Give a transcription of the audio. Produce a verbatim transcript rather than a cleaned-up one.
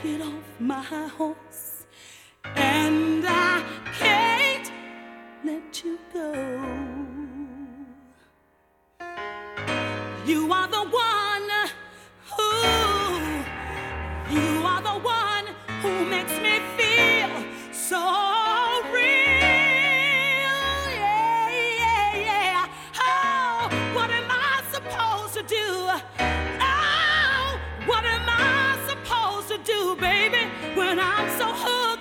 get off my horse, and I can't let you go. You are the one who, you are the one who makes me feel so real. Yeah, yeah, yeah. Oh, what am I supposed to do? Oh, what am I supposed to do, baby, when I'm so hooked